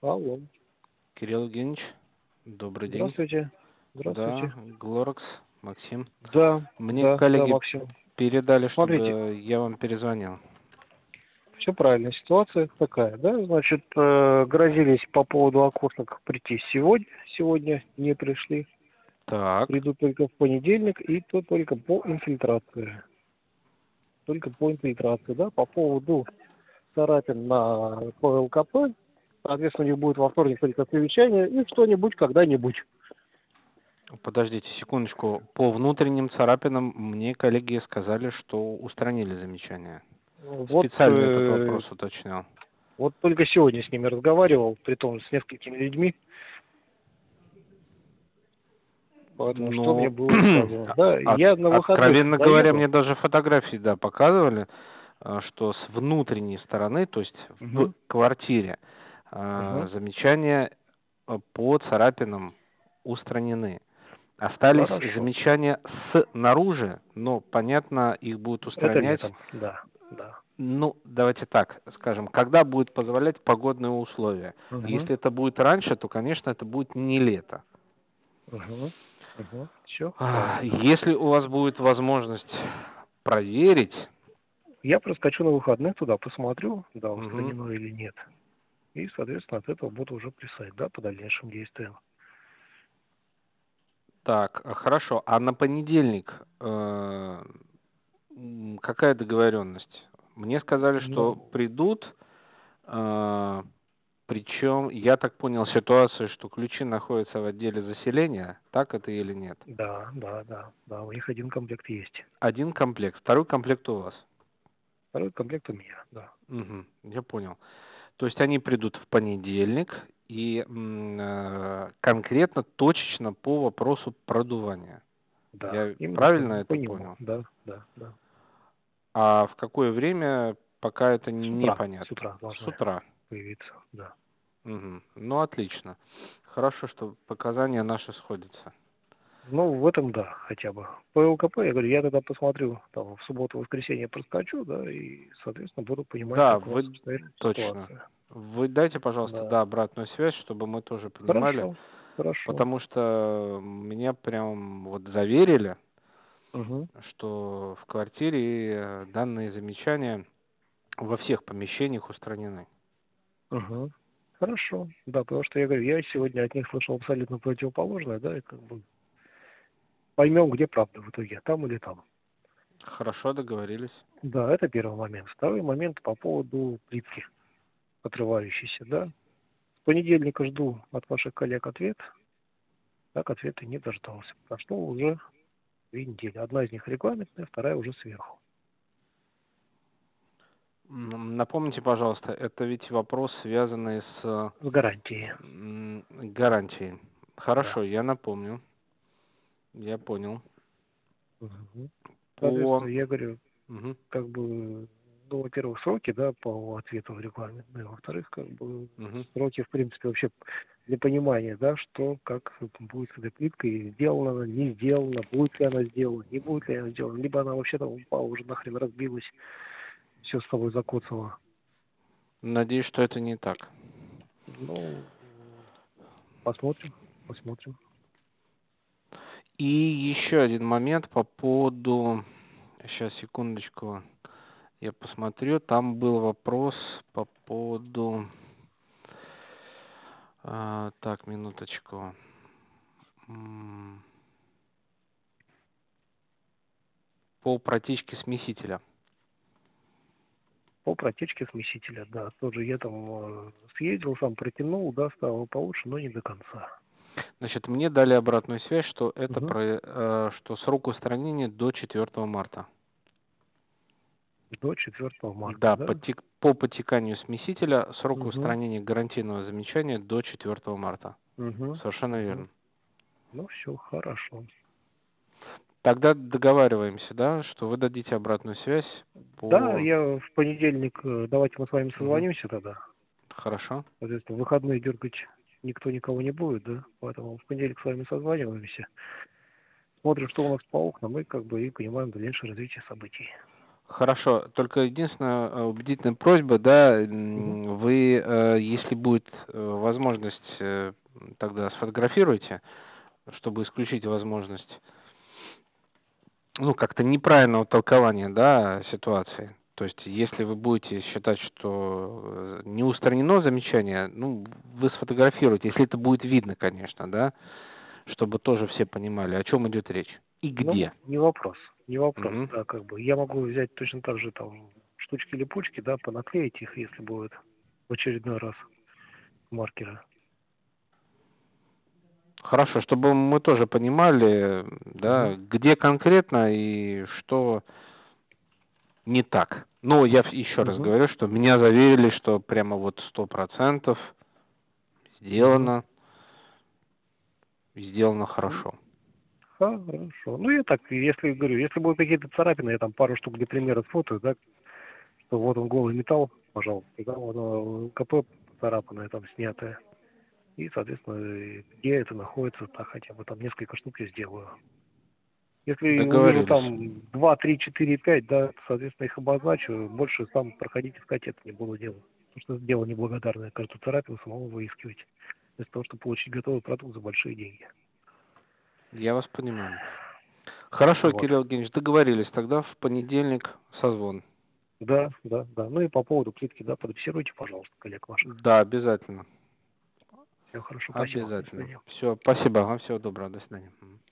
Алло. Кирилл Евгеньевич, добрый день. Здравствуйте. Да, Здравствуйте. Глоракс, Максим. Да, Мне да, коллеги Максим. передали, Смотрите, чтобы я вам перезвонил. все правильно. Ситуация такая, да? Значит, грозились по поводу окошек прийти сегодня. Сегодня не пришли. Так, Придут только в понедельник, и то только по инфильтрации. Только по инфильтрации, да? По поводу царапин на ПЛКП. Соответственно, у них будет во вторник только совещание и что-нибудь когда-нибудь. подождите секундочку. По внутренним царапинам мне коллеги сказали, что устранили замечания. Вот, Специально этот вопрос уточнял. вот только сегодня с ними разговаривал, притом с несколькими людьми. Поэтому что мне Ну, было сказано? Да, я на выходных откровенно говоря, заеду. мне даже фотографии, да, показывали, что с внутренней стороны, то есть в Угу, квартире, угу. замечания по царапинам устранены. Остались Хорошо. замечания снаружи, но, понятно, их будут Это устранять. летом, да, да. Ну, давайте так скажем, когда будет позволять погодные условия. Угу, Если это будет раньше, то, конечно, это будет не лето. угу, угу. Все правильно. Если у вас будет возможность проверить, Я проскочу на выходных туда, посмотрю, да, мгм. устранено или нет. И, соответственно, от этого буду уже писать, да, по дальнейшим действиям. Так, хорошо. А на понедельник какая договоренность? Мне сказали, что Ну, придут, э, причем я так понял ситуацию, что ключи находятся в отделе заселения. Так это или нет? да, да, да, да, у них один комплект есть. Один комплект, второй комплект у вас. Второй комплект у меня, да. Мгм, я понял. То есть они придут в понедельник и конкретно, точечно по вопросу продувания. Да, Я именно правильно по это нему, понял? да, да, да. А в какое время, пока это С непонятно. утра С должны утра. появиться, да. Мгм. Ну, отлично. Хорошо, что показания наши сходятся. Ну, в этом да, хотя бы. По ЛКП, я говорю, я тогда посмотрю, там, в субботу-воскресенье проскочу, да, и, соответственно, буду понимать, Да, как у нас вы обстоит точно. ситуация. Вы дайте, пожалуйста, Да. да, обратную связь, чтобы мы тоже понимали, Хорошо, хорошо. потому что меня прям вот заверили, Угу, что в квартире данные замечания во всех помещениях устранены. угу. Хорошо, да, потому что я говорю, я сегодня от них слышал абсолютно противоположное, да, и как бы поймем, где правда в итоге, там или там. Хорошо, договорились. Да, это первый момент. Второй момент по поводу плитки, отрывающейся, да. С понедельника жду от ваших коллег ответ, так ответа не дождался. Прошло уже 2 недели. Одна из них регламентная, вторая уже сверху. Напомните, пожалуйста, это ведь вопрос, связанный с С гарантией, гарантией. да. Хорошо, я напомню. Я понял. Мгм. По... Соответственно, я говорю, Мгм, как бы, ну, во-первых, сроки, да, по ответу регламентные, во-вторых, как бы, мгм. сроки, в принципе, вообще для понимания, да, что, как будет с этой плиткой, сделана она, не сделана, будет ли она сделана, не будет ли она сделана, либо она вообще там упала, уже нахрен разбилась, все с собой закоцало. Надеюсь, что это не так. Ну, посмотрим, посмотрим. И еще один момент по поводу... Сейчас, секундочку. Я посмотрю. Там был вопрос по поводу... так, минуточку. М, По протечке смесителя. По протечке смесителя, да, тоже я там съездил, сам протянул, да, стало получше, но не до конца. Значит, мне дали обратную связь, что это Угу. что срок устранения до 4 марта. До 4 марта, Да, да? по потеканию смесителя срок Угу. устранения гарантийного замечания до 4 марта. Угу. Совершенно Угу. верно. Ну, все хорошо. Тогда договариваемся, да, что вы дадите обратную связь Да, по... я в понедельник, давайте мы с вами Мгм. созвонимся тогда. Хорошо. Соответственно, в выходные дергать никто никого не будет, да? Поэтому в понедельник с вами созваниваемся. Смотрим, что у нас по окнам, и как бы и понимаем дальнейшее развитие событий. Хорошо, только единственная убедительная просьба, да, Мгм. вы, если будет возможность, тогда сфотографируйте, чтобы исключить возможность, ну, как-то неправильного толкования, да, ситуации. То есть, если вы будете считать, что не устранено замечание, ну, вы сфотографируйте, если это будет видно, конечно, да, чтобы тоже все понимали, о чем идет речь и Ну, где. не вопрос. Не вопрос, Мгм. да, как бы. Я могу взять точно так же там штучки-липучки, да, понаклеить их, если будет в очередной раз маркеры. Хорошо, чтобы мы тоже понимали, Мгм. да, где конкретно и что не так. Но я еще раз Мгм. говорю, что меня заверили, что прямо вот 100% Мгм. сделано, и сделано Ну, хорошо. хорошо. Ну, я так, если говорю, если будут какие-то царапины, я там пару штук для примера сфотаю, да, что вот он голый металл, пожалуйста, да, вот оно КП царапанное там снятое. И, соответственно, где это находится, так хотя бы там несколько штук я сделаю. Если увижу Договорились. там 2, 3, 4, 5, да, соответственно, их обозначу, больше сам проходить искать это не буду делать. Потому что это дело неблагодарное, каждую царапину самому выискивать. Вместо того, чтобы получить готовый продукт за большие деньги. Я вас понимаю. Хорошо, Вот. Кирилл Евгеньевич, договорились. Тогда в понедельник созвон. Да, да, да. Ну и по поводу плитки, да, подписируйте, пожалуйста, коллег ваших. Да, обязательно. Все хорошо, спасибо. До Обязательно. свидания. Все, спасибо. Вам всего доброго. До свидания. Мгм.